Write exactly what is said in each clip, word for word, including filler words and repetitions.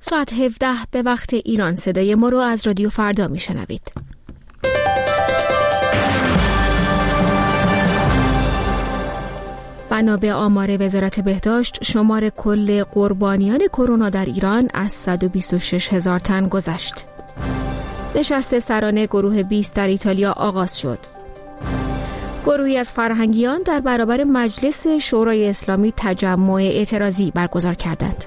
ساعت هفده به وقت ایران صدای ما رو از رادیو فردا میشنوید. بنا به آمار وزارت بهداشت، شمار کل قربانیان کرونا در ایران از صد و بیست و شش هزار تن گذشت. نشست سرانه گروه بیست در ایتالیا آغاز شد. گروهی از فرهنگیان در برابر مجلس شورای اسلامی تجمع اعتراضی برگزار کردند.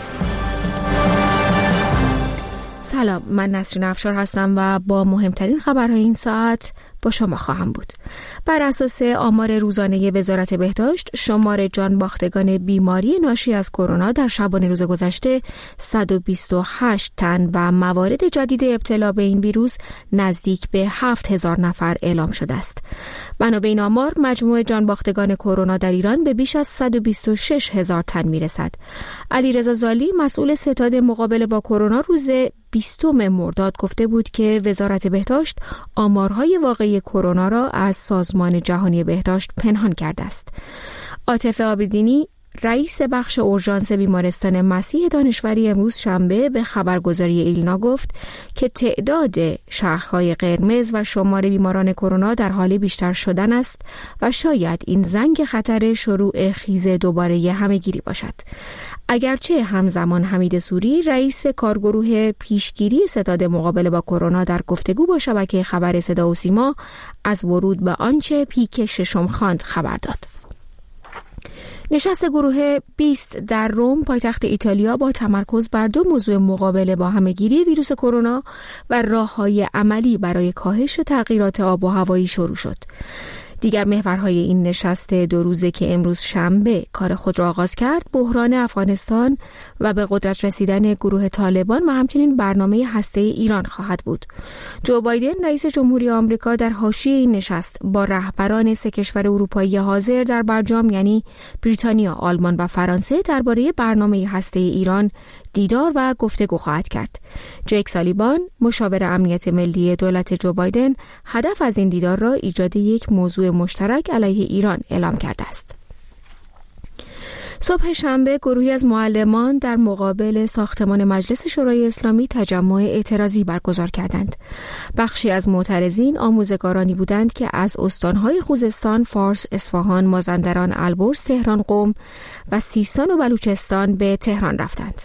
سلام، من نسرین افشار هستم و با مهمترین خبرهای این ساعت با شما خواهم بود. بر اساس آمار روزانه وزارت بهداشت، شمار جانباختگان بیماری ناشی از کرونا در شبانه روز گذشته صد و بیست و هشت تن و موارد جدید ابتلا به این ویروس نزدیک به هفت هزار نفر اعلام شده است. بنا به این آمار، مجموع جانباختگان کرونا در ایران به بیش از صد و بیست و شش هزار تن میرسد. علیرضا زالی، مسئول ستاد مقابله با کرونا، روز بیستم مرداد گفته بود که وزارت بهداشت آمارهای واقعی کرونا را از سازمان جهانی بهداشت پنهان کرده است. عاطف عابدینی، رئیس بخش اورژانس بیمارستان مسیح دانشوری، امروز شنبه به خبرگزاری ایلنا گفت که تعداد شهرهای قرمز و شمار بیماران کرونا در حال بیشتر شدن است و شاید این زنگ خطر شروع خیز دوباره همه‌گیری باشد. اگرچه همزمان حمید سوری، رئیس کارگروه پیشگیری ستاد مقابله با کرونا، در گفتگو با شبکه خبر صدا و سیما از ورود به آنچه پیک ششم خواند خبر داد. نشست گروه بیست در روم، پایتخت ایتالیا، با تمرکز بر دو موضوع مقابله با همه‌گیری ویروس کرونا و راه‌های عملی برای کاهش تغییرات آب و هوایی شروع شد. دیگر محورهای این نشست دو روزه که امروز شنبه کار خود را آغاز کرد، بحران افغانستان و به قدرت رسیدن گروه طالبان و همچنین برنامه هسته ایران خواهد بود. جو بایدن، رئیس جمهوری آمریکا، در حاشیه این نشست با رهبران سه کشور اروپایی حاضر در برجام، یعنی بریتانیا، آلمان و فرانسه، درباره برنامه هسته ایران دیدار و گفتگو خواهد کرد. جیک سالیبان، مشاور امنیت ملی دولت جو بایدن، هدف از این دیدار را ایجاد یک موضوع مشترک علیه ایران اعلام کرده است. صبح شنبه گروهی از معلمان در مقابل ساختمان مجلس شورای اسلامی تجمع اعتراضی برگزار کردند. بخشی از معترضین آموزگارانی بودند که از استانهای خوزستان، فارس، اصفهان، مازندران، البرز، تهران، قم و سیستان و بلوچستان به تهران رفتند.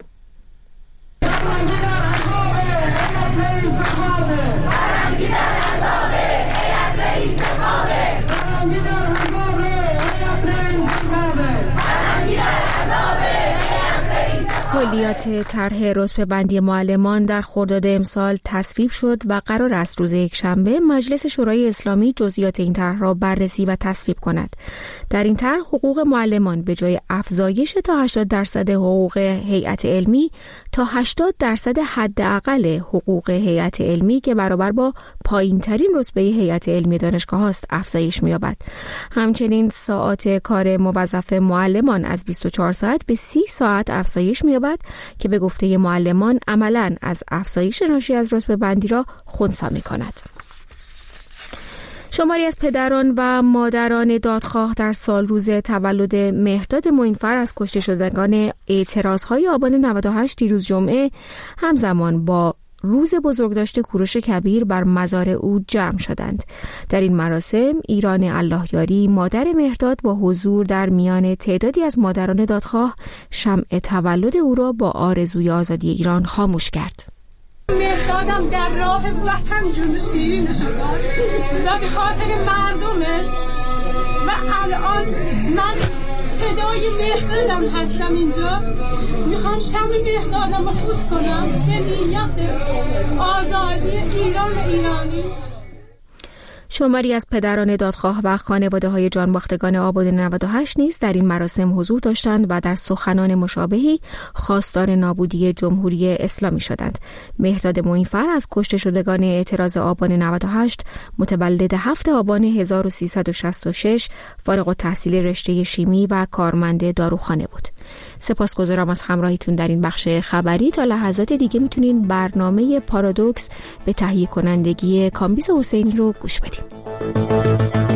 کلیات طرح رتبه بندی معلمان در خرداد امسال تصویب شد و قرار است روز یکشنبه مجلس شورای اسلامی جزئیات این طرح را بررسی و تصویب کند. در این طرح حقوق معلمان به جای افزایش تا هشتاد درصد حقوق هیئت علمی تا هشتاد درصد حداقل حقوق هیئت علمی که برابر با پایین‌ترین رتبه هیئت علمی دانشگاه است افزایش می‌یابد. همچنین ساعات کار موظف معلمان از بیست و چهار ساعت به سی ساعت افزایش می‌یابد که به گفته معلمان عملاً از افزایش ناشی از رتبه بندی را خنثی می‌کند. شماری از پدران و مادران دادخواه در سال روز تولد مهرداد معینفر از کشته شدگان اعتراضهای آبان نود و هشت دیروز جمعه همزمان با روز بزرگداشت کوروش کبیر بر مزار او جمع شدند. در این مراسم ایران الله یاری، مادر مهرداد، با حضور در میان تعدادی از مادران دادخواه شمع تولد او را با آرزوی آزادی ایران خاموش کرد. مهردادم در راه وطن جون شیرین شد و به خاطر مردمش و الان من صدای مهردادم هستم اینجا. میخوام شب مهردادم رو فوت کنم به نیت آزادی ایران و ایرانی. شماری از پدران دادخواه و خانواده‌های جانباختگان آبان نود و هشت نیز در این مراسم حضور داشتند و در سخنان مشابهی خواستار نابودی جمهوری اسلامی شدند. مهرداد معینفر از کشته شدگان اعتراض آبان نود و هشت، متولد هفتم آبان هزار و سیصد و شصت و شش، فارغ التحصیل رشته شیمی و کارمند داروخانه بود. سپاسگزارم از همراهیتون در این بخش خبری. تا لحظات دیگه میتونین برنامه پارادوکس به تهیه کنندگی کامبیز حسینی رو گوش بدین.